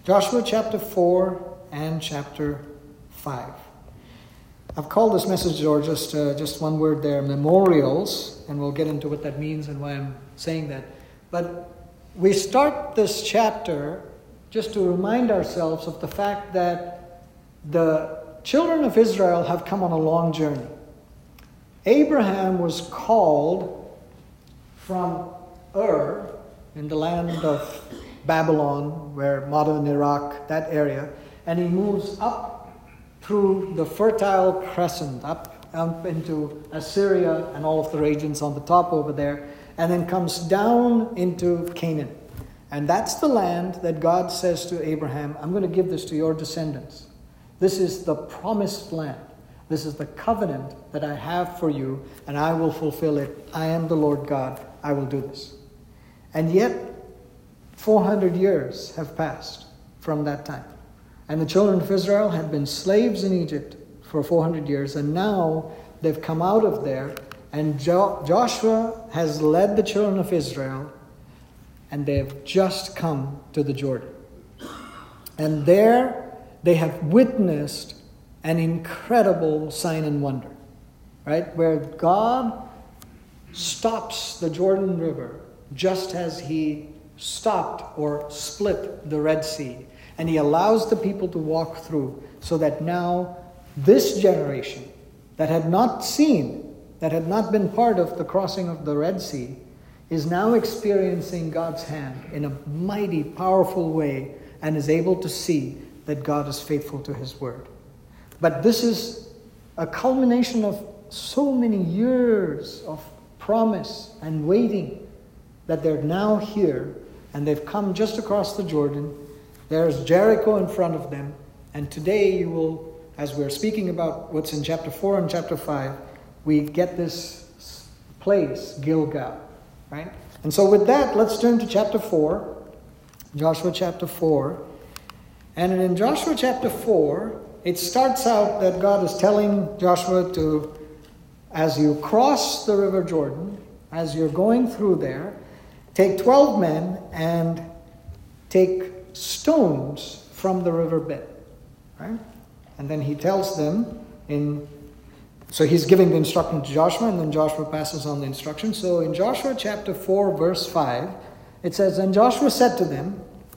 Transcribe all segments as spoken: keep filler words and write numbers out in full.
Joshua chapter four and chapter five. I've called this message, or just uh, just one word there, memorials, and we'll get into what that means and why I'm saying that. But we start this chapter just to remind ourselves of the fact that the children of Israel have come on a long journey. Abraham was called from Ur in the land of Babylon, where modern Iraq, that area, and he moves up through the Fertile Crescent, up, up into Assyria and all of the regions on the top over there, and then comes down into Canaan. And that's the land that God says to Abraham, I'm going to give this to your descendants. This is the promised land. This is the covenant that I have for you, and I will fulfill it. I am the Lord God. I will do this. And yet, four hundred years have passed from that time. And the children of Israel had been slaves in Egypt for four hundred years, and now they've come out of there, and jo- Joshua has led the children of Israel, and they have just come to the Jordan. And there they have witnessed an incredible sign and wonder, right? Where God stops the Jordan River just as he stopped or split the Red Sea. And he allows the people to walk through, so that now this generation that had not seen, that had not been part of the crossing of the Red Sea, is now experiencing God's hand in a mighty, powerful way, and is able to see that God is faithful to his word. But this is a culmination of so many years of promise and waiting, that they're now here, and they've come just across the Jordan. There's Jericho in front of them. And today you will, as we're speaking about what's in chapter four and chapter five, we get this place, Gilgal, right? And so with that, let's turn to chapter four, Joshua chapter four. And in Joshua chapter four, it starts out that God is telling Joshua to, as you cross the river Jordan, as you're going through there, take twelve men and take stones from the riverbed, right? And then he tells them in, so he's giving the instruction to Joshua, and then Joshua passes on the instruction. So in Joshua chapter four, verse five, it says, And Joshua said to them,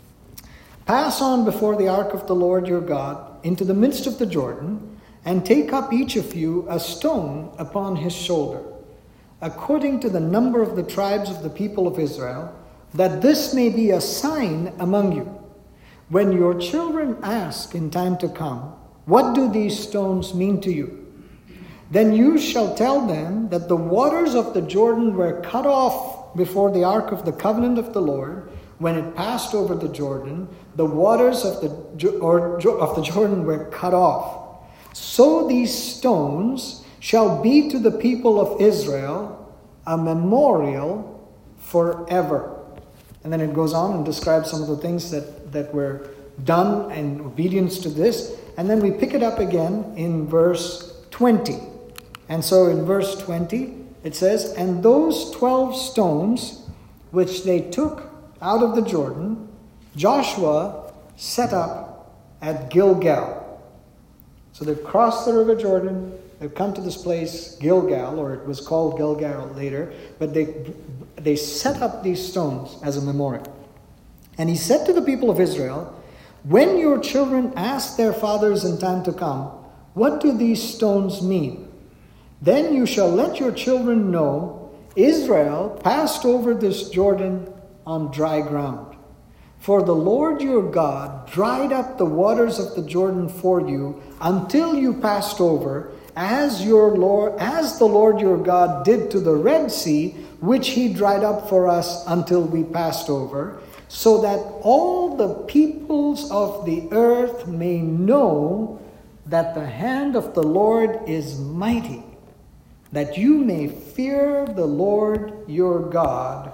Pass on before the ark of the Lord your God into the midst of the Jordan, and take up each of you a stone upon his shoulder, according to the number of the tribes of the people of Israel, that this may be a sign among you. When your children ask in time to come, What do these stones mean to you? Then you shall tell them that the waters of the Jordan were cut off before the ark of the covenant of the Lord, when it passed over the Jordan. The waters of the or of the Jordan were cut off. So these stones shall be to the people of Israel a memorial forever. And then it goes on and describes some of the things that, that were done in obedience to this. And then we pick it up again in verse twenty. And so in verse twenty, it says, And those twelve stones which they took out of the Jordan, Joshua set up at Gilgal. So they've crossed the river Jordan. They've come to this place, Gilgal, or it was called Gilgal later. But they they set up these stones as a memorial. And he said to the people of Israel, When your children ask their fathers in time to come, What do these stones mean? Then you shall let your children know, Israel passed over this Jordan on dry ground. For the Lord your God dried up the waters of the Jordan for you until you passed over, as your Lord, as the Lord your God did to the Red Sea, which he dried up for us until we passed over, so that all the peoples of the earth may know that the hand of the Lord is mighty, that you may fear the Lord your God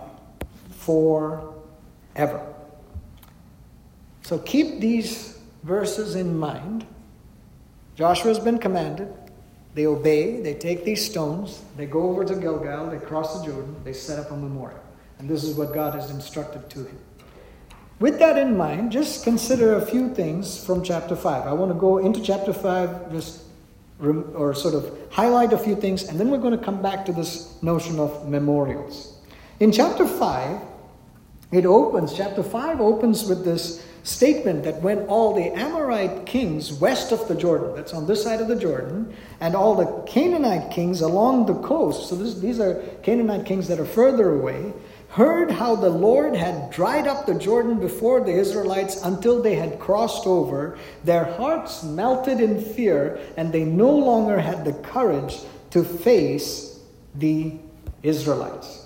forever. So keep these verses in mind. Joshua's been commanded. They obey. They take these stones. They go over to Gilgal. They cross the Jordan. They set up a memorial. And this is what God has instructed to him. with that in mind, just consider a few things from chapter five. I want to go into chapter five, just rem- or sort of highlight a few things, and then we're going to come back to this notion of memorials. In chapter five, it opens, chapter five opens with this statement that when all the Amorite kings west of the Jordan, that's on this side of the Jordan, and all the Canaanite kings along the coast, so this, these are Canaanite kings that are further away, heard how the Lord had dried up the Jordan before the Israelites until they had crossed over, their hearts melted in fear, and they no longer had the courage to face the Israelites.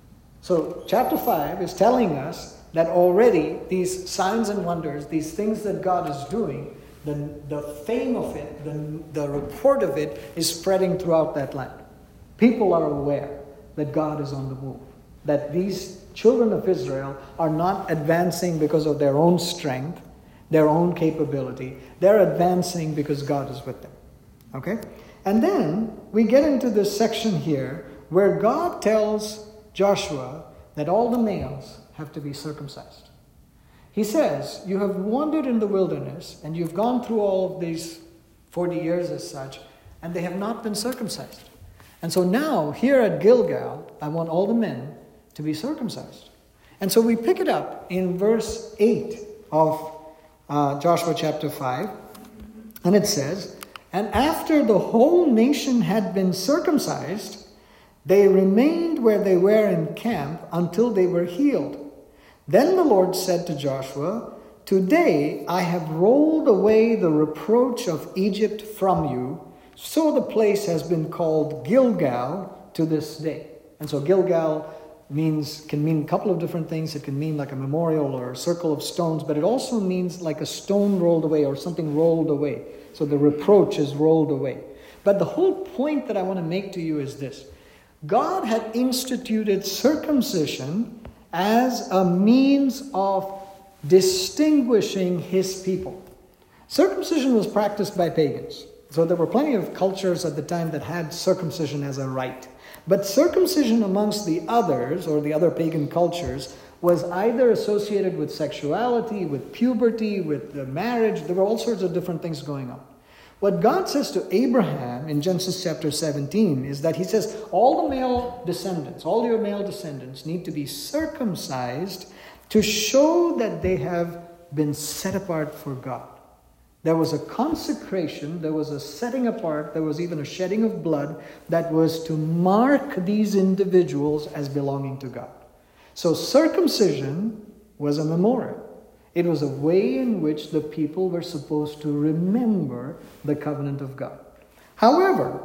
So chapter five is telling us that already these signs and wonders, these things that God is doing, the, the fame of it, the, the report of it is spreading throughout that land. People are aware that God is on the move, that these children of Israel are not advancing because of their own strength, their own capability. They're advancing because God is with them. Okay? And then we get into this section here where God tells Joshua that all the males have to be circumcised. He says, you have wandered in the wilderness and you've gone through all of these forty years as such, and they have not been circumcised. And so now, here at Gilgal, I want all the men to be circumcised. And so we pick it up in verse eight of uh, Joshua chapter five, and it says, and after the whole nation had been circumcised, they remained where they were in camp until they were healed. Then the Lord said to Joshua, today I have rolled away the reproach of Egypt from you, so the place has been called Gilgal to this day. And so Gilgal means can mean a couple of different things. It can mean like a memorial or a circle of stones, but it also means like a stone rolled away or something rolled away. So the reproach is rolled away. But the whole point that I want to make to you is this. God had instituted circumcision as a means of distinguishing his people. Circumcision was practiced by pagans. So there were plenty of cultures at the time that had circumcision as a rite. But circumcision amongst the others, or the other pagan cultures, was either associated with sexuality, with puberty, with the marriage. There were all sorts of different things going on. What God says to Abraham in Genesis chapter seventeen is that he says, all the male descendants, all your male descendants need to be circumcised to show that they have been set apart for God. There was a consecration, there was a setting apart, there was even a shedding of blood that was to mark these individuals as belonging to God. So circumcision was a memorial. It was a way in which the people were supposed to remember the covenant of God. However,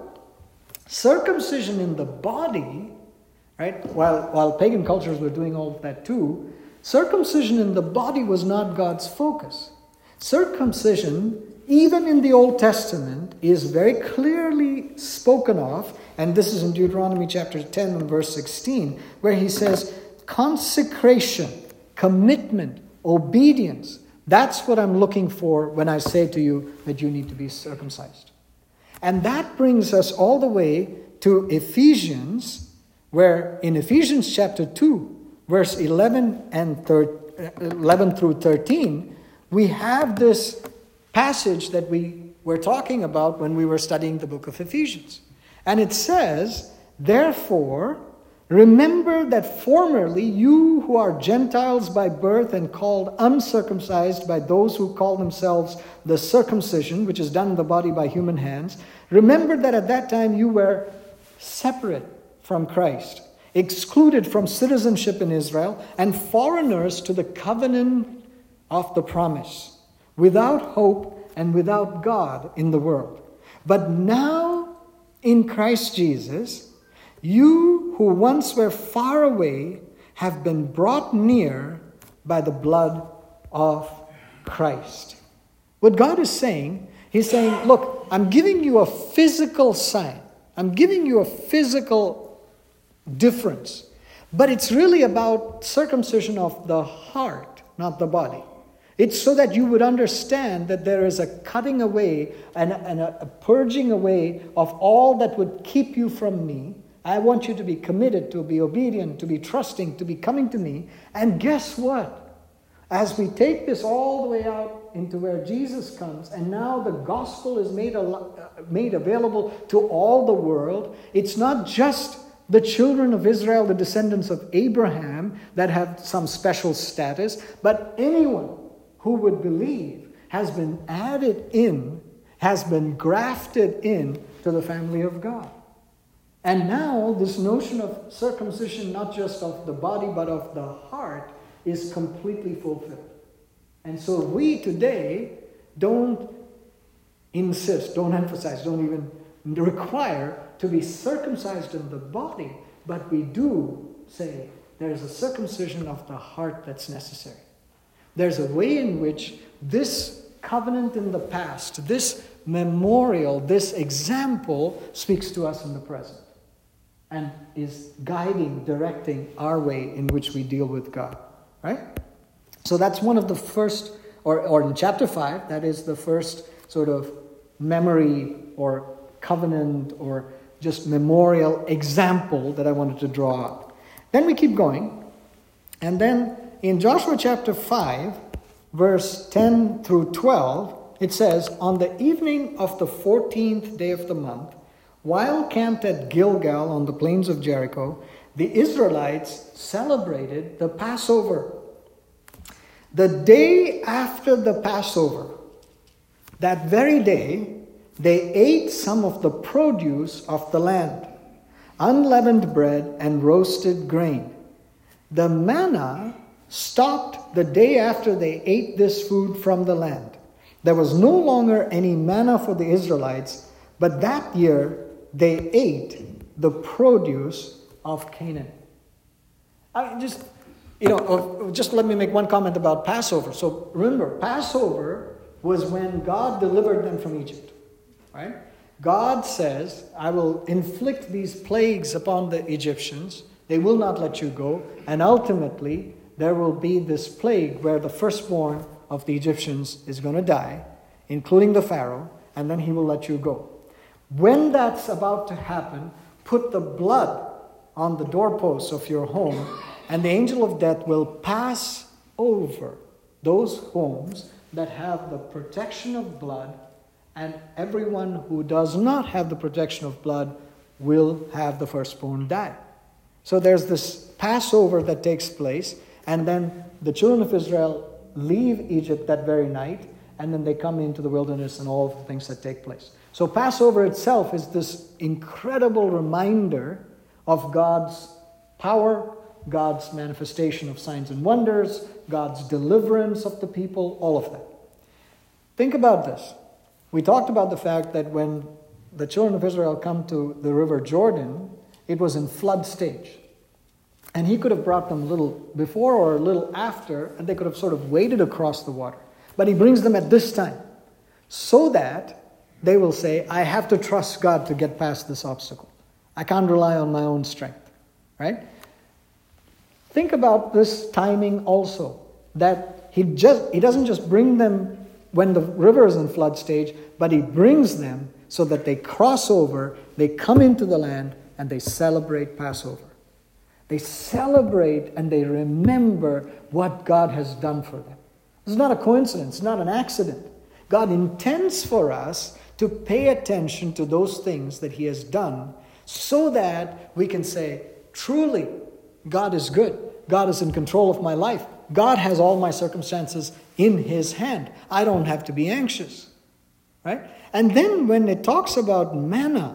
circumcision in the body, right, while, while pagan cultures were doing all of that too, circumcision in the body was not God's focus. Circumcision, even in the Old Testament, is very clearly spoken of, and this is in Deuteronomy chapter ten and verse sixteen, where he says, consecration, commitment, obedience. That's what I'm looking for when I say to you that you need to be circumcised. And that brings us all the way to Ephesians, where in Ephesians chapter two, verse eleven and eleven through thirteen, we have this passage that we were talking about when we were studying the book of Ephesians. And it says, therefore, remember that formerly you who are Gentiles by birth and called uncircumcised by those who call themselves the circumcision, which is done in the body by human hands, remember that at that time you were separate from Christ, excluded from citizenship in Israel, and foreigners to the covenant of the promise, without hope and without God in the world. But now in Christ Jesus, you who once were far away have been brought near by the blood of Christ. What God is saying, he's saying, look, I'm giving you a physical sign. I'm giving you a physical difference. But it's really about circumcision of the heart, not the body. It's so that you would understand that there is a cutting away and, and a, a purging away of all that would keep you from me. I want you to be committed, to be obedient, to be trusting, to be coming to me. And guess what? as we take this all the way out into where Jesus comes, and now the gospel is made, al- made available to all the world, it's not just the children of Israel, the descendants of Abraham, that have some special status, but anyone who would believe has been added in, has been grafted in to the family of God. And now this notion of circumcision, not just of the body, but of the heart, is completely fulfilled. And so we today don't insist, don't emphasize, don't even require to be circumcised in the body, but we do say there's a circumcision of the heart that's necessary. There's a way in which this covenant in the past, this memorial, this example speaks to us in the present and is guiding, directing our way in which we deal with God. Right? So that's one of the first, or, or in chapter five, that is the first sort of memory or covenant or just memorial example that I wanted to draw out. Then we keep going. And then in Joshua chapter five, verse ten through twelve, it says, "On the evening of the fourteenth day of the month, while camped at Gilgal on the plains of Jericho, the Israelites celebrated the Passover. The day after the Passover, that very day, they ate some of the produce of the land, unleavened bread and roasted grain. The manna stopped the day after they ate this food from the land. There was no longer any manna for the Israelites, but that year they ate the produce of Canaan." I just, you know, just let me make one comment about Passover. So remember, Passover was when God delivered them from Egypt, right? God says, "I will inflict these plagues upon the Egyptians. They will not let you go. And ultimately, there will be this plague where the firstborn of the Egyptians is going to die, including the Pharaoh, and then he will let you go. When that's about to happen, put the blood on the doorposts of your home, and the angel of death will pass over those homes that have the protection of blood, and everyone who does not have the protection of blood will have the firstborn die." So there's this Passover that takes place, and then the children of Israel leave Egypt that very night, and then they come into the wilderness and all of the things that take place. So Passover itself is this incredible reminder of God's power, God's manifestation of signs and wonders, God's deliverance of the people, all of that. Think about this. We talked about the fact that when the children of Israel come to the river Jordan, it was in flood stage. And he could have brought them a little before or a little after, and they could have sort of waded across the water. But he brings them at this time, so that they will say, "I have to trust God to get past this obstacle. I can't rely on my own strength." Right? Think about this timing also, that he just he doesn't just bring them when the river is in flood stage, but he brings them so that they cross over, they come into the land, and they celebrate Passover. They celebrate and they remember what God has done for them. It's not a coincidence, it's not an accident. God intends for us to pay attention to those things that he has done, so that we can say, truly, God is good. God is in control of my life. God has all my circumstances in his hand. I don't have to be anxious. Right? And then when it talks about manna,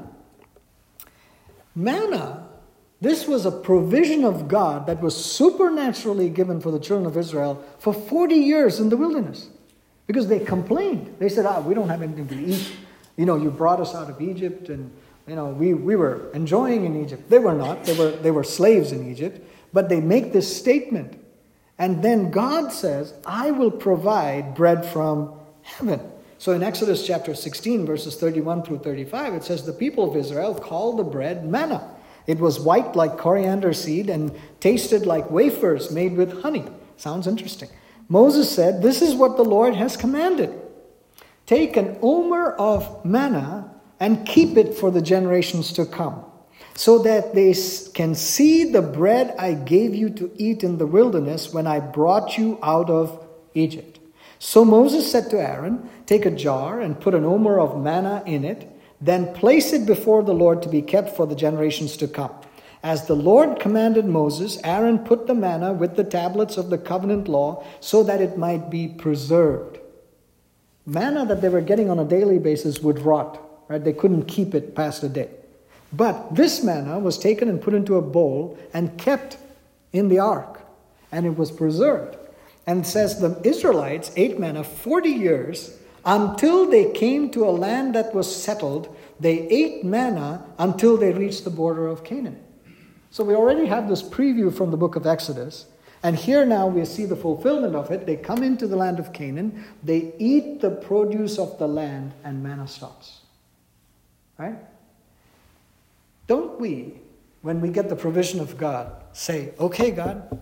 manna, this was a provision of God that was supernaturally given for the children of Israel for forty years in the wilderness. Because they complained. They said, ah, we don't have anything to eat. You know, you brought us out of Egypt, and you know, we, we were enjoying in Egypt. They were not. They were they were slaves in Egypt. But they make this statement. And then God says, I will provide bread from heaven. So in Exodus chapter sixteen, verses thirty-one through thirty-five, it says, the people of Israel called the bread manna. It was white like coriander seed and tasted like wafers made with honey. Sounds interesting. Moses said, this is what the Lord has commanded. Take an omer of manna and keep it for the generations to come, so that they can see the bread I gave you to eat in the wilderness when I brought you out of Egypt. So Moses said to Aaron, take a jar and put an omer of manna in it, then place it before the Lord to be kept for the generations to come. As the Lord commanded Moses, Aaron put the manna with the tablets of the covenant law so that it might be preserved. Manna that they were getting on a daily basis would rot, right? They couldn't keep it past a day. But this manna was taken and put into a bowl and kept in the ark, and it was preserved. And it says the Israelites ate manna forty years until they came to a land that was settled. They ate manna until they reached the border of Canaan. So we already have this preview from the book of Exodus. And here now we see the fulfillment of it. They come into the land of Canaan. They eat the produce of the land and manna stops. Right? Don't we, when we get the provision of God, say, okay, God,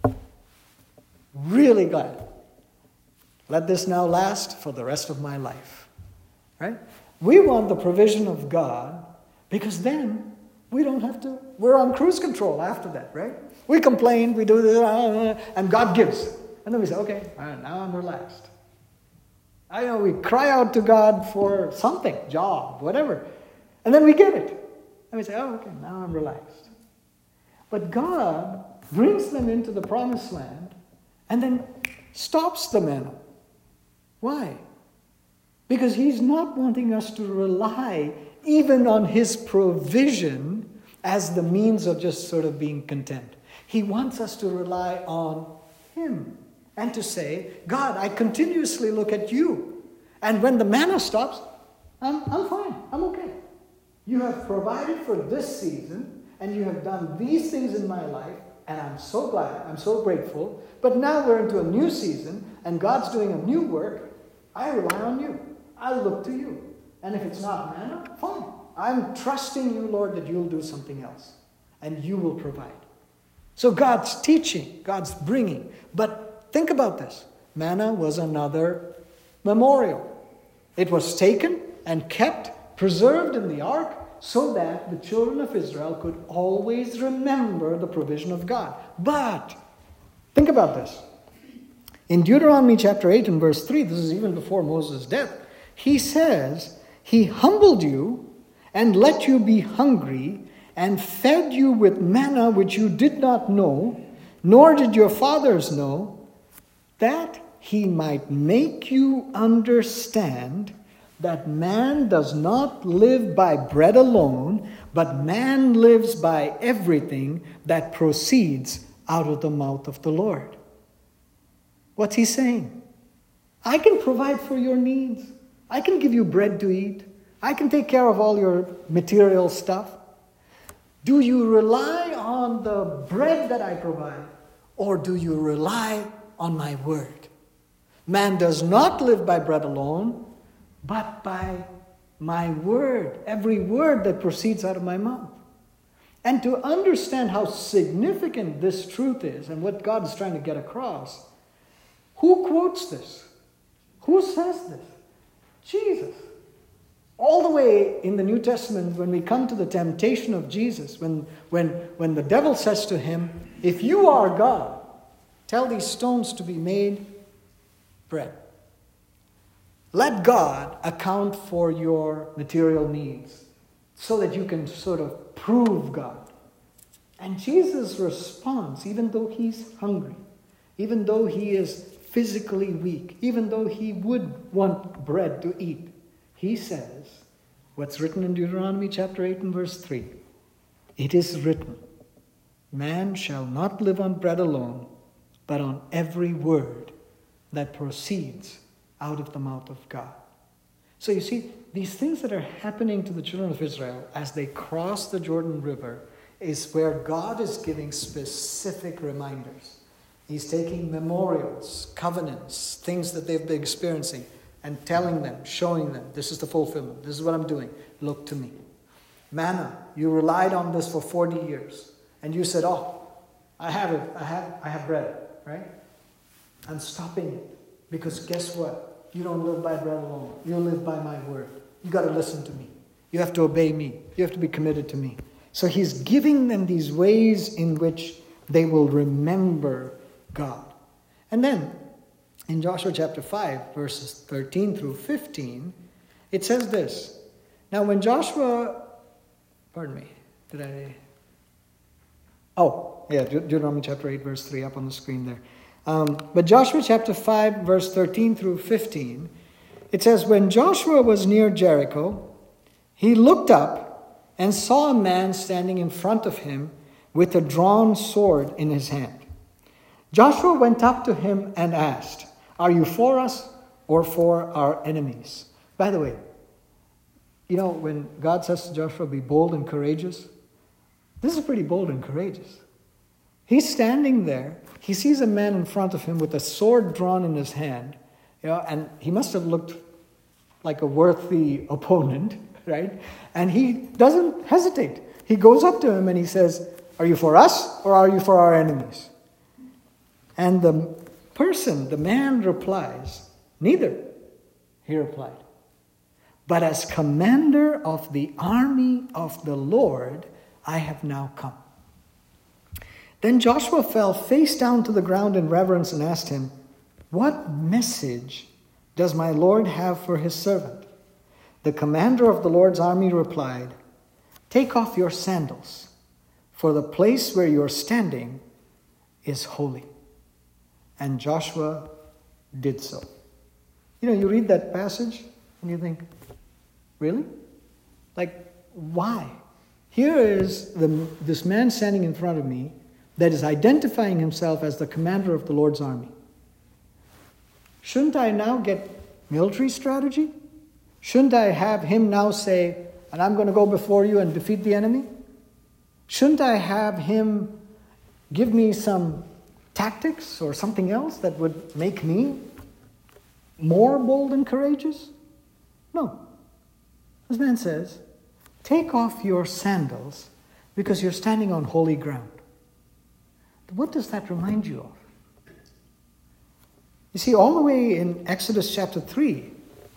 really glad. Let this now last for the rest of my life. Right? We want the provision of God because then we don't have to, we're on cruise control after that, right? We complain, we do this, and God gives. And then we say, okay, all right, now I'm relaxed. I know we cry out to God for something, job, whatever. And then we get it. And we say, oh, okay, now I'm relaxed. But God brings them into the promised land and then stops the manna. Why? Because he's not wanting us to rely even on his provision as the means of just sort of being content. He wants us to rely on him and to say, God, I continuously look at you. And when the manna stops, I'm, I'm fine, I'm okay. You have provided for this season, and you have done these things in my life, and I'm so glad, I'm so grateful. But now we're into a new season, and God's doing a new work. I rely on you. I look to you. And if it's not manna, fine. I'm trusting you, Lord, that you'll do something else, and you will provide. So God's teaching, God's bringing. But think about this. Manna was another memorial. It was taken and kept, preserved in the ark, so that the children of Israel could always remember the provision of God. But think about this. In Deuteronomy chapter eight and verse three, this is even before Moses' death, he says, he humbled you and let you be hungry and fed you with manna which you did not know, nor did your fathers know, that he might make you understand that man does not live by bread alone, but man lives by everything that proceeds out of the mouth of the Lord. What's he saying? I can provide for your needs. I can give you bread to eat. I can take care of all your material stuff. Do you rely on the bread that I provide, or do you rely on my word? Man does not live by bread alone, but by my word, every word that proceeds out of my mouth. And to understand how significant this truth is and what God is trying to get across, who quotes this? Who says this? Jesus. All the way in the New Testament, when we come to the temptation of Jesus, when, when, when the devil says to him, if you are God, tell these stones to be made bread. Let God account for your material needs so that you can sort of prove God. And Jesus responds, even though he's hungry, even though he is physically weak, even though he would want bread to eat, he says, what's written in Deuteronomy chapter eight and verse three, it is written, man shall not live on bread alone, but on every word that proceeds out of the mouth of God. So you see, these things that are happening to the children of Israel as they cross the Jordan River is where God is giving specific reminders. He's taking memorials, covenants, things that they've been experiencing, and telling them, showing them, this is the fulfillment, this is what I'm doing, look to me. Manna, you relied on this for forty years, and you said, oh, I have it, I have, I have bread, right? I'm stopping it, because guess what? You don't live by bread alone, you live by my word. You got to listen to me. You have to obey me. You have to be committed to me. So he's giving them these ways in which they will remember God. And then, in Joshua chapter five, verses thirteen through fifteen, it says this. Now when Joshua, pardon me, did I, oh, yeah, Deut- Deuteronomy chapter eight, verse three up on the screen there. Um, but Joshua chapter five, verse thirteen through fifteen, it says, when Joshua was near Jericho, he looked up and saw a man standing in front of him with a drawn sword in his hand. Joshua went up to him and asked, are you for us or for our enemies? By the way, you know, when God says to Joshua, be bold and courageous, this is pretty bold and courageous. He's standing there. He sees a man in front of him with a sword drawn in his hand, you know, and he must have looked like a worthy opponent, right? And he doesn't hesitate. He goes up to him and he says, are you for us or are you for our enemies? And the person, the man replies, neither, he replied. But as commander of the army of the Lord, I have now come. Then Joshua fell face down to the ground in reverence and asked him, what message does my Lord have for his servant? The commander of the Lord's army replied, take off your sandals, for the place where you're standing is holy. And Joshua did so. You know, you read that passage and you think, really? Like, why? Here is the, this man standing in front of me that is identifying himself as the commander of the Lord's army. Shouldn't I now get military strategy? Shouldn't I have him now say, and I'm going to go before you and defeat the enemy? Shouldn't I have him give me some tactics or something else that would make me more bold and courageous? No. This man says, take off your sandals because you're standing on holy ground. What does that remind you of? You see, all the way in Exodus chapter three,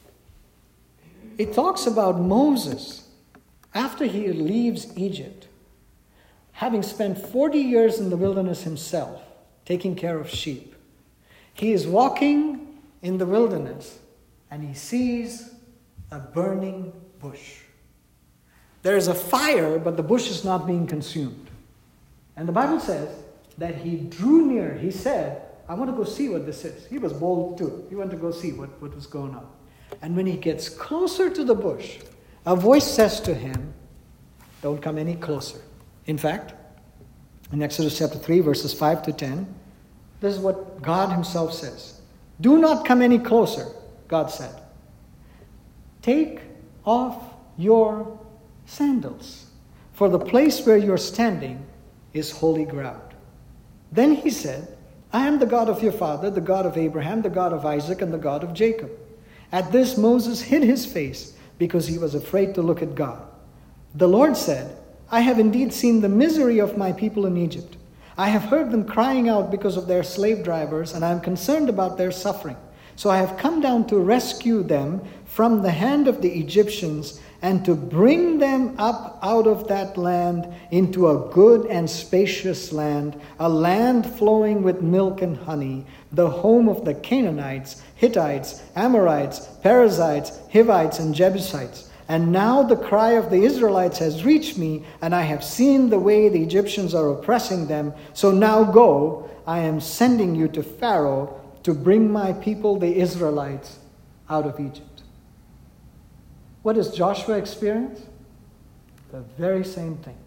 it talks about Moses, after he leaves Egypt, having spent forty years in the wilderness himself, taking care of sheep. He is walking in the wilderness and he sees a burning bush. There is a fire, but the bush is not being consumed. And the Bible says that he drew near. He said, I want to go see what this is. He was bold too. He wanted to go see what, what was going on. And when he gets closer to the bush, a voice says to him, don't come any closer. In fact, in Exodus chapter three, verses five to ten, this is what God himself says. Do not come any closer, God said. Take off your sandals, for the place where you're standing is holy ground. Then he said, I am the God of your father, the God of Abraham, the God of Isaac, and the God of Jacob. At this Moses hid his face because he was afraid to look at God. The Lord said, I have indeed seen the misery of my people in Egypt. I have heard them crying out because of their slave drivers, and I am concerned about their suffering. So I have come down to rescue them from the hand of the Egyptians and to bring them up out of that land into a good and spacious land, a land flowing with milk and honey, the home of the Canaanites, Hittites, Amorites, Perizzites, Hivites, and Jebusites. And now the cry of the Israelites has reached me, and I have seen the way the Egyptians are oppressing them. So now go, I am sending you to Pharaoh to bring my people, the Israelites, out of Egypt. What does Joshua experience? The very same thing.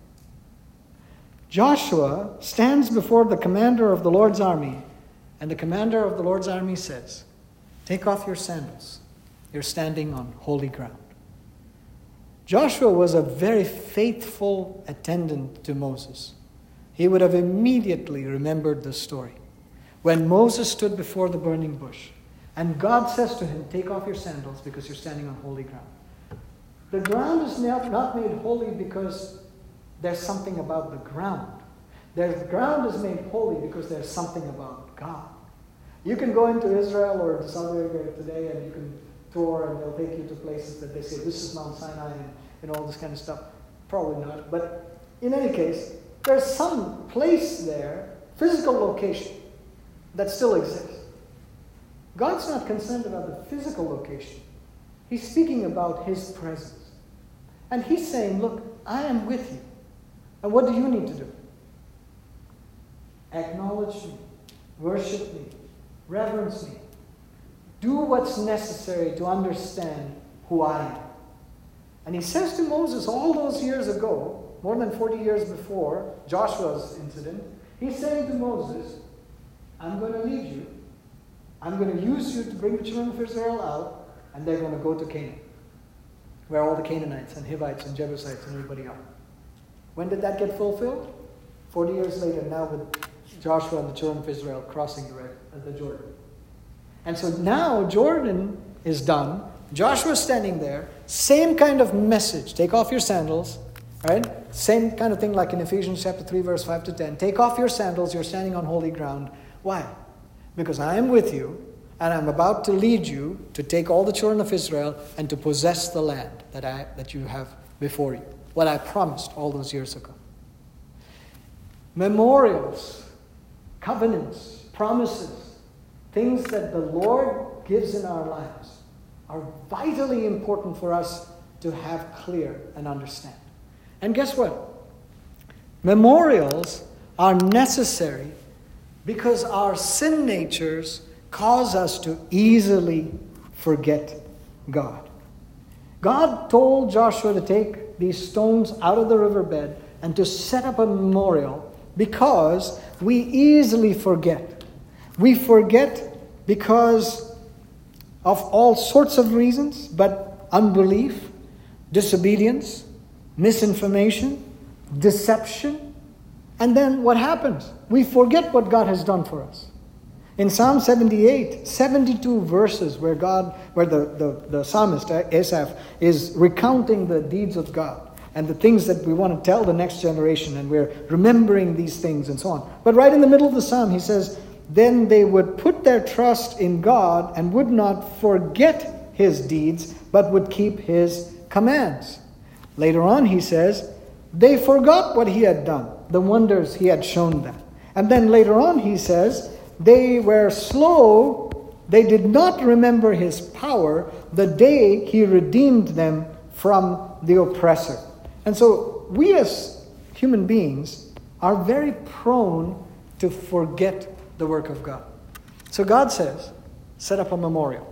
Joshua stands before the commander of the Lord's army, and the commander of the Lord's army says, take off your sandals. You're standing on holy ground. Joshua was a very faithful attendant to Moses. He would have immediately remembered the story. When Moses stood before the burning bush, and God says to him, take off your sandals because you're standing on holy ground. The ground is not made holy because there's something about the ground. The ground is made holy because there's something about God. You can go into Israel or into Saudi Arabia today and you can tour and they'll take you to places that they say, this is Mount Sinai and, and all this kind of stuff. Probably not. But in any case, there's some place there, physical location, that still exists. God's not concerned about the physical location. He's speaking about His presence. And He's saying, look, I am with you. And what do you need to do? Acknowledge me, worship me, reverence me. Do what's necessary to understand who I am. And He says to Moses all those years ago, more than forty years before Joshua's incident, He's saying to Moses, I'm going to lead you. I'm going to use you to bring the children of Israel out, and they're going to go to Canaan, where all the Canaanites and Hivites and Jebusites and everybody are. When did that get fulfilled? Forty years later, now with Joshua and the children of Israel crossing the, Red, uh, the Jordan. And so now Jordan is done. Joshua's standing there. Same kind of message. Take off your sandals. Right? Same kind of thing like in Ephesians chapter three, verse five to ten. Take off your sandals. You're standing on holy ground. Why? Because I am with you, and I'm about to lead you to take all the children of Israel and to possess the land that I that you have before you. What I promised all those years ago. Memorials, covenants, promises, things that the Lord gives in our lives are vitally important for us to have clear and understand. And guess what? Memorials are necessary because our sin natures cause us to easily forget God. God told Joshua to take these stones out of the riverbed and to set up a memorial because we easily forget. We forget because of all sorts of reasons, but unbelief, disobedience, misinformation, deception. And then what happens? We forget what God has done for us. In Psalm seventy-eight, seventy-two verses where God, where the, the, the psalmist Asaph is recounting the deeds of God and the things that we want to tell the next generation, and we're remembering these things and so on. But right in the middle of the psalm, he says, then they would put their trust in God and would not forget His deeds, but would keep His commands. Later on, he says, they forgot what He had done, the wonders He had shown them. And then later on, he says, they were slow, they did not remember His power the day He redeemed them from the oppressor. And so we as human beings are very prone to forget the work of God. So God says, set up a memorial.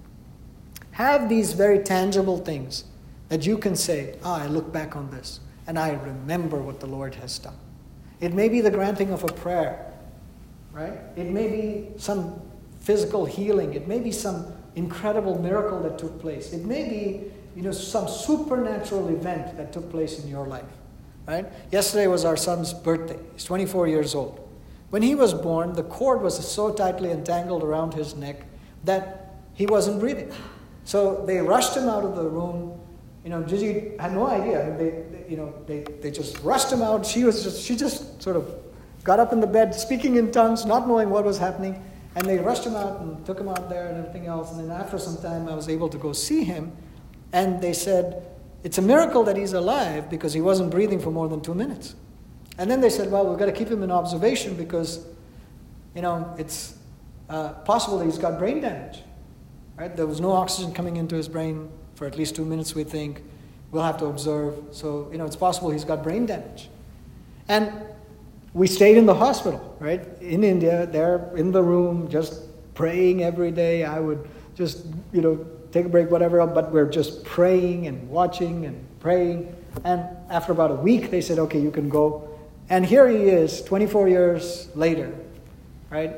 Have these very tangible things that you can say, ah, I look back on this and I remember what the Lord has done. It may be the granting of a prayer, right? It may be some physical healing. It may be some incredible miracle that took place. It may be, you know, some supernatural event that took place in your life, right? Yesterday was our son's birthday. He's twenty-four years old. When he was born, the cord was so tightly entangled around his neck that he wasn't breathing. So they rushed him out of the room. You know, Gigi had no idea. I mean, they, they, you know, they, they just rushed him out. She was just, she just sort of got up in the bed, speaking in tongues, not knowing what was happening. And they rushed him out and took him out there and everything else. And then after some time, I was able to go see him. And they said, it's a miracle that he's alive because he wasn't breathing for more than two minutes. And then they said, well, we've got to keep him in observation because, you know, it's uh, possible that he's got brain damage. Right? There was no oxygen coming into his brain for at least two minutes, we think. We'll have to observe. So, you know, it's possible he's got brain damage. And we stayed in the hospital, right? In India, there in the room, just praying every day. I would just, you know, take a break, whatever, but we're just praying and watching and praying. And after about a week, they said, okay, you can go. And here he is, twenty-four years later, right?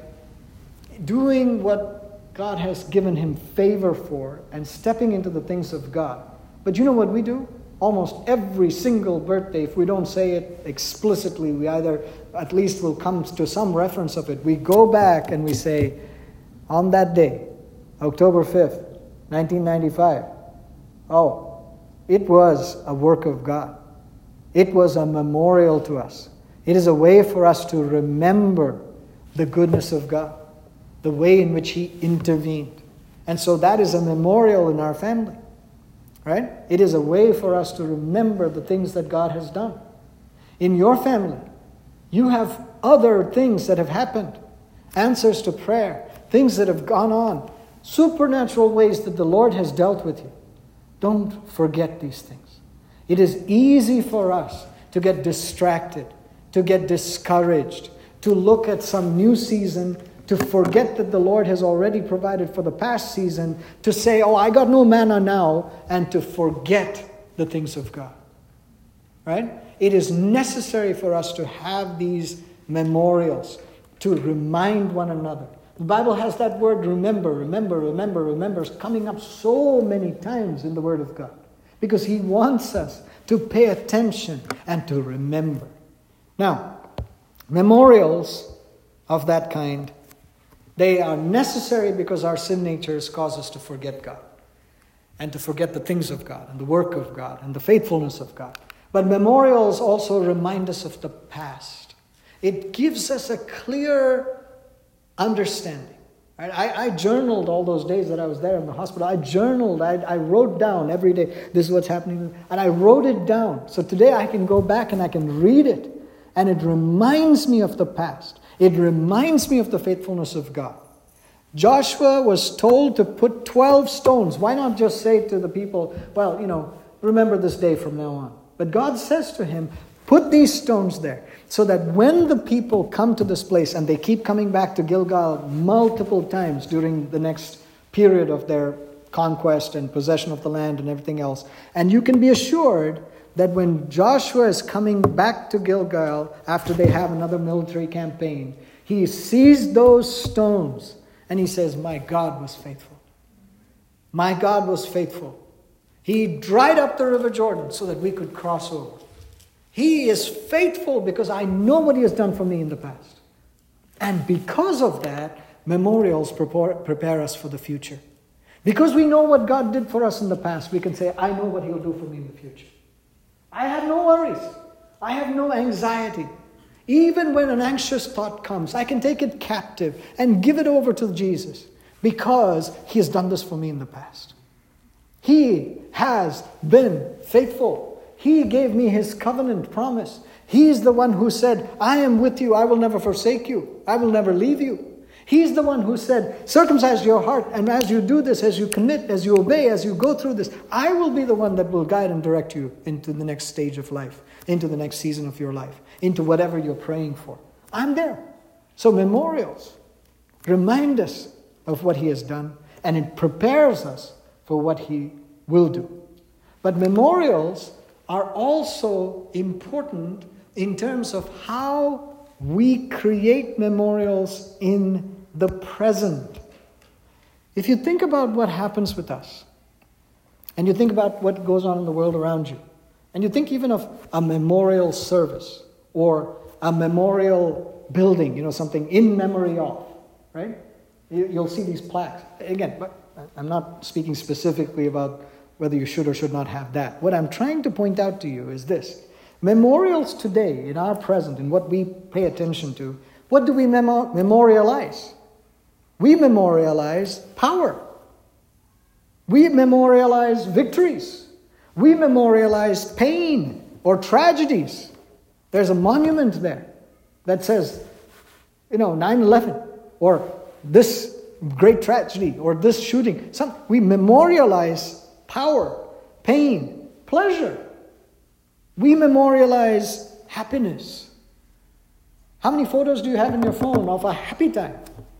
Doing what God has given him favor for and stepping into the things of God. But you know what we do? Almost every single birthday, if we don't say it explicitly, we either at least will come to some reference of it. We go back and we say, on that day, October fifth, nineteen ninety-five, oh, it was a work of God. It was a memorial to us. It is a way for us to remember the goodness of God, the way in which He intervened. And so that is a memorial in our family, right? It is a way for us to remember the things that God has done. In your family, you have other things that have happened, answers to prayer, things that have gone on, supernatural ways that the Lord has dealt with you. Don't forget these things. It is easy for us to get distracted, to get discouraged, to look at some new season, to forget that the Lord has already provided for the past season, to say, oh, I got no manna now, and to forget the things of God. Right? It is necessary for us to have these memorials, to remind one another. The Bible has that word remember, remember, remember, remember coming up so many times in the Word of God. Because He wants us to pay attention and to remember. Now, memorials of that kind, they are necessary because our sin natures cause us to forget God. And to forget the things of God and the work of God and the faithfulness of God. But memorials also remind us of the past. It gives us a clear understanding. Right? I, I journaled all those days that I was there in the hospital. I journaled. I, I wrote down every day, this is what's happening. And I wrote it down. So today I can go back and I can read it. And it reminds me of the past. It reminds me of the faithfulness of God. Joshua was told to put twelve stones. Why not just say to the people, well, you know, remember this day from now on. But God says to him, put these stones there so that when the people come to this place, and they keep coming back to Gilgal multiple times during the next period of their conquest and possession of the land and everything else. And you can be assured that when Joshua is coming back to Gilgal after they have another military campaign, he sees those stones and he says, my God was faithful. My God was faithful. He dried up the river Jordan so that we could cross over. He is faithful because I know what He has done for me in the past. And because of that, memorials prepare, prepare us for the future. Because we know what God did for us in the past, we can say, I know what He'll do for me in the future. I have no worries. I have no anxiety. Even when an anxious thought comes, I can take it captive and give it over to Jesus because He has done this for me in the past. He has been faithful. He gave me His covenant promise. He's the one who said, I am with you. I will never forsake you. I will never leave you. He's the one who said, circumcise your heart. And as you do this, as you commit, as you obey, as you go through this, I will be the one that will guide and direct you into the next stage of life, into the next season of your life, into whatever you're praying for. I'm there. So memorials remind us of what He has done, and it prepares us for what He will do. But memorials are also important in terms of how we create memorials in the present. If you think about what happens with us, and you think about what goes on in the world around you, and you think even of a memorial service or a memorial building, you know, something in memory of, right? You'll see these plaques. Again, but I'm not speaking specifically about whether you should or should not have that. What I'm trying to point out to you is this. Memorials today, in our present, in what we pay attention to, what do we memo- memorialize? We memorialize power. We memorialize victories. We memorialize pain or tragedies. There's a monument there that says, you know, nine eleven, or this great tragedy, or this shooting. Some, we memorialize power, pain, pleasure. We memorialize happiness. How many photos do you have in your phone of a happy time?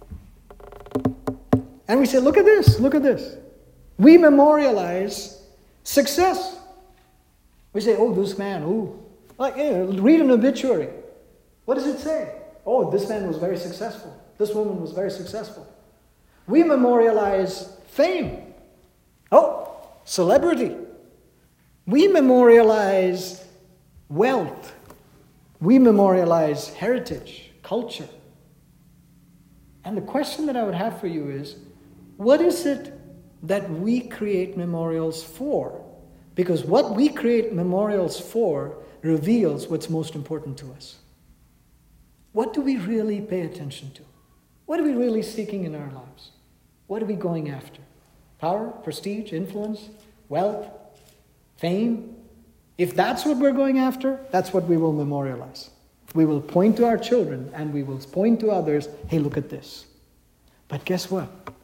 And we say, look at this, look at this. We memorialize success. We say, oh, this man, oh. Like, yeah, read an obituary. What does it say? Oh, this man was very successful. This woman was very successful. We memorialize fame. Oh, celebrity. We memorialize wealth. We memorialize heritage, culture. And the question that I would have for you is, what is it that we create memorials for? Because what we create memorials for reveals what's most important to us. What do we really pay attention to? What are we really seeking in our lives? What are we going after? Power, prestige, influence, wealth, fame? If that's what we're going after, that's what we will memorialize. We will point to our children and we will point to others, hey, look at this. But guess what?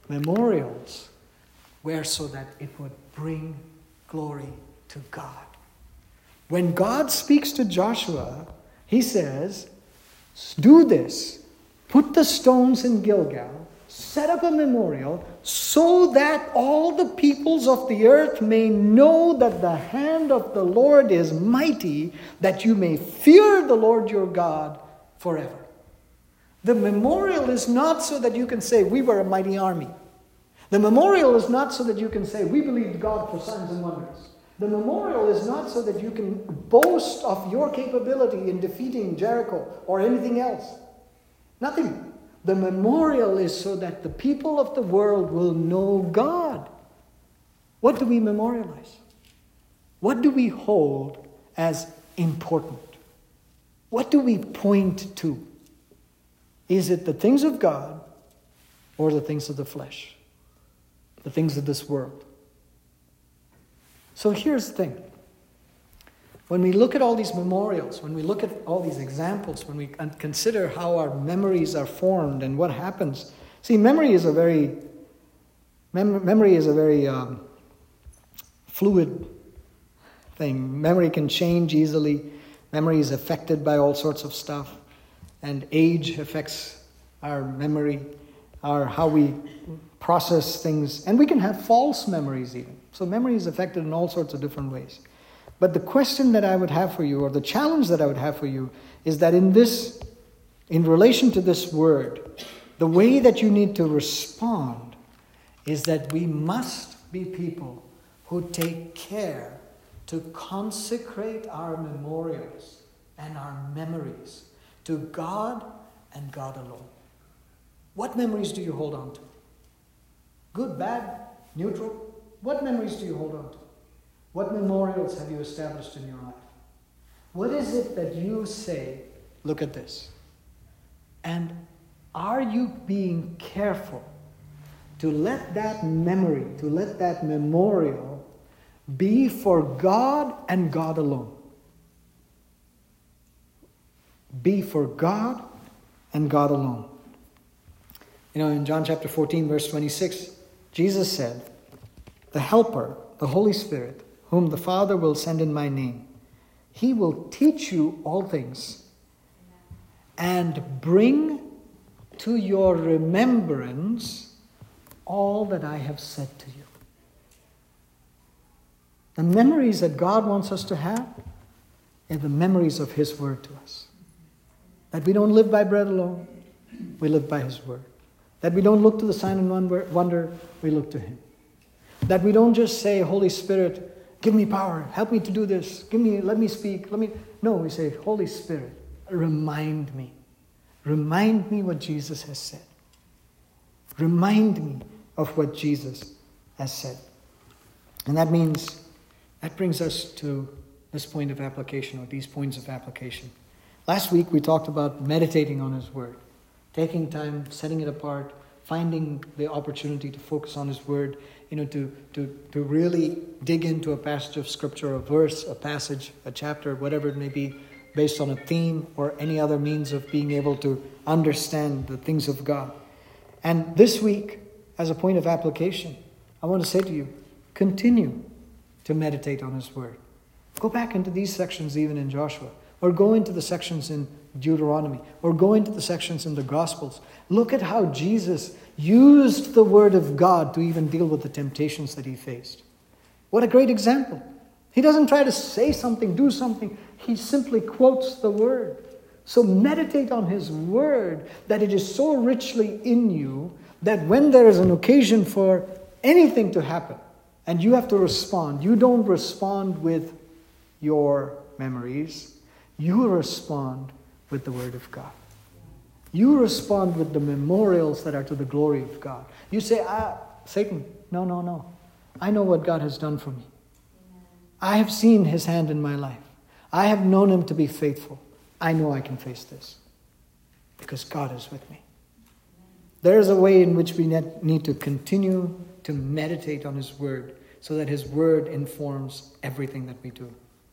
memorials were so that it would bring glory to God. When God speaks to Joshua, he says, do this. Put the stones in Gilgal. Set up a memorial so that all the peoples of the earth may know that the hand of the Lord is mighty, that you may fear the Lord your God forever. The memorial is not so that you can say, we were a mighty army. The memorial is not so that you can say, we believed God for signs and wonders. The memorial is not so that you can boast of your capability in defeating Jericho or anything else. Nothing. The memorial is so that the people of the world will know God. What do we memorialize? What do we hold as important? What do we point to? Is it the things of God or the things of the flesh? The things of this world? So here's the thing. When we look at all these memorials, when we look at all these examples, when we consider how our memories are formed and what happens. See, memory is a very, mem- memory is a very um, fluid thing. Memory can change easily. Memory is affected by all sorts of stuff. And age affects our memory, our how we process things. And we can have false memories even. So memory is affected in all sorts of different ways. But the question that I would have for you, or the challenge that I would have for you, is that in this, in relation to this word, the way that you need to respond is that we must be people who take care to consecrate our memorials and our memories to God and God alone. What memories do you hold on to? Good, bad, neutral? What memories do you hold on to? What memorials have you established in your life? What is it that you say, look at this? And are you being careful to let that memory, to let that memorial be for God and God alone? Be for God and God alone. You know, in John chapter fourteen, verse twenty-six, Jesus said, the Helper, the Holy Spirit, whom the Father will send in my name, he will teach you all things and bring to your remembrance all that I have said to you. The memories that God wants us to have are the memories of his word to us. That we don't live by bread alone, we live by his word. That we don't look to the sign and wonder, we look to him. That we don't just say, Holy Spirit, give me power, help me to do this, give me, let me speak, let me. No, we say, Holy Spirit, remind me. Remind me what Jesus has said. Remind me of what Jesus has said. And that means, that brings us to this point of application, or these points of application. Last week we talked about meditating on his word. Taking time, setting it apart, finding the opportunity to focus on his word, you know, to, to, to really dig into a passage of scripture, a verse, a passage, a chapter, whatever it may be, based on a theme or any other means of being able to understand the things of God. And this week, as a point of application, I want to say to you, continue to meditate on his word. Go back into these sections even in Joshua, or go into the sections in Deuteronomy, or go into the sections in the Gospels. Look at how Jesus used the word of God to even deal with the temptations that he faced. What a great example. He doesn't try to say something, do something. He simply quotes the word. So meditate on his word, that it is so richly in you that when there is an occasion for anything to happen and you have to respond, you don't respond with your memories. You respond with the word of God. You respond with the memorials that are to the glory of God. You say, ah, Satan, no, no, no. I know what God has done for me. I have seen his hand in my life. I have known him to be faithful. I know I can face this because God is with me. There is a way in which we need to continue to meditate on his word so that his word informs everything that we do.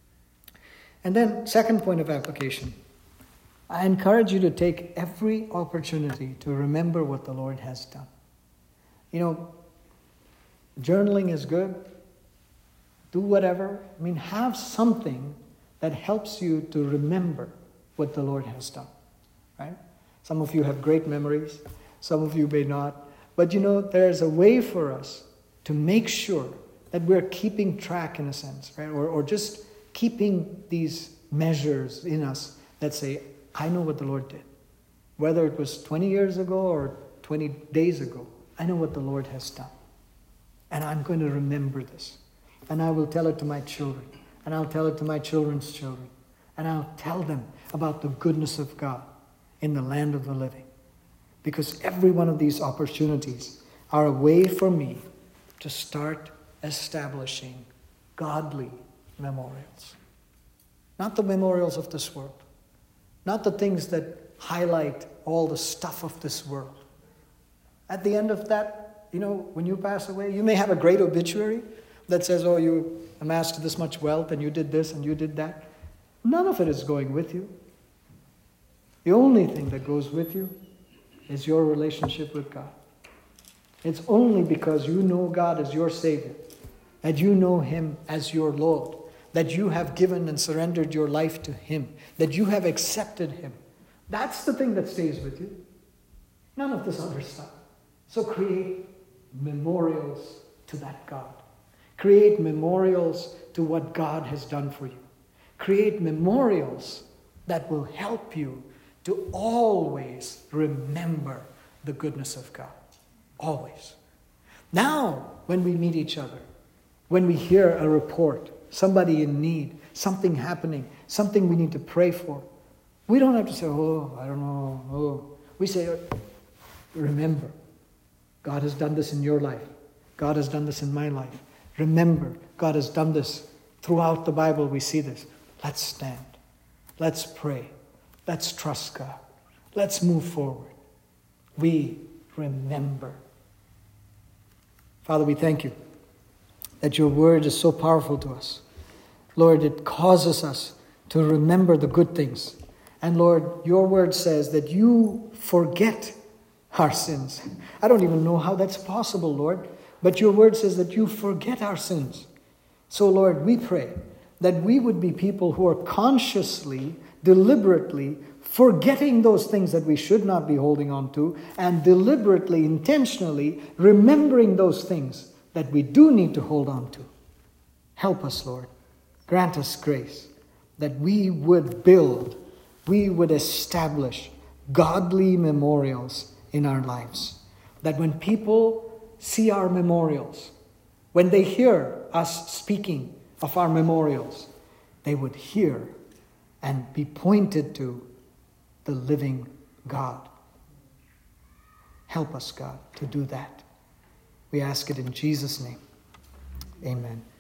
And then, second point of application, I encourage you to take every opportunity to remember what the Lord has done. You know, journaling is good. Do whatever. I mean, have something that helps you to remember what the Lord has done, right? Some of you have great memories. Some of you may not. But you know, there's a way for us to make sure that we're keeping track, in a sense, right? Or, or just keeping these measures in us that say, I know what the Lord did. Whether it was twenty years ago or twenty days ago, I know what the Lord has done. And I'm going to remember this. And I will tell it to my children. And I'll tell it to my children's children. And I'll tell them about the goodness of God in the land of the living. Because every one of these opportunities are a way for me to start establishing godly memorials. Not the memorials of this world. Not the things that highlight all the stuff of this world. At the end of that, you know, when you pass away, you may have a great obituary that says, oh, you amassed this much wealth and you did this and you did that. None of it is going with you. The only thing that goes with you is your relationship with God. It's only because you know God as your Savior, that you know Him as your Lord, that you have given and surrendered your life to Him, that you have accepted Him. That's the thing that stays with you. None of this other stuff. So create memorials to that God. Create memorials to what God has done for you. Create memorials that will help you to always remember the goodness of God. Always. Now, when we meet each other, when we hear a report, somebody in need, something happening, something we need to pray for, we don't have to say, oh, I don't know, oh. We say, remember, God has done this in your life. God has done this in my life. Remember, God has done this. Throughout the Bible, we see this. Let's stand. Let's pray. Let's trust God. Let's move forward. We remember. Father, we thank you that your word is so powerful to us. Lord, it causes us to remember the good things. And Lord, your word says that you forget our sins. I don't even know how that's possible, Lord. But your word says that you forget our sins. So, Lord, we pray that we would be people who are consciously, deliberately forgetting those things that we should not be holding on to, and deliberately, intentionally remembering those things that we do need to hold on to. Help us, Lord. Grant us grace that we would build, we would establish godly memorials in our lives. That when people see our memorials, when they hear us speaking of our memorials, they would hear and be pointed to the living God. Help us, God, to do that. We ask it in Jesus' name. Amen.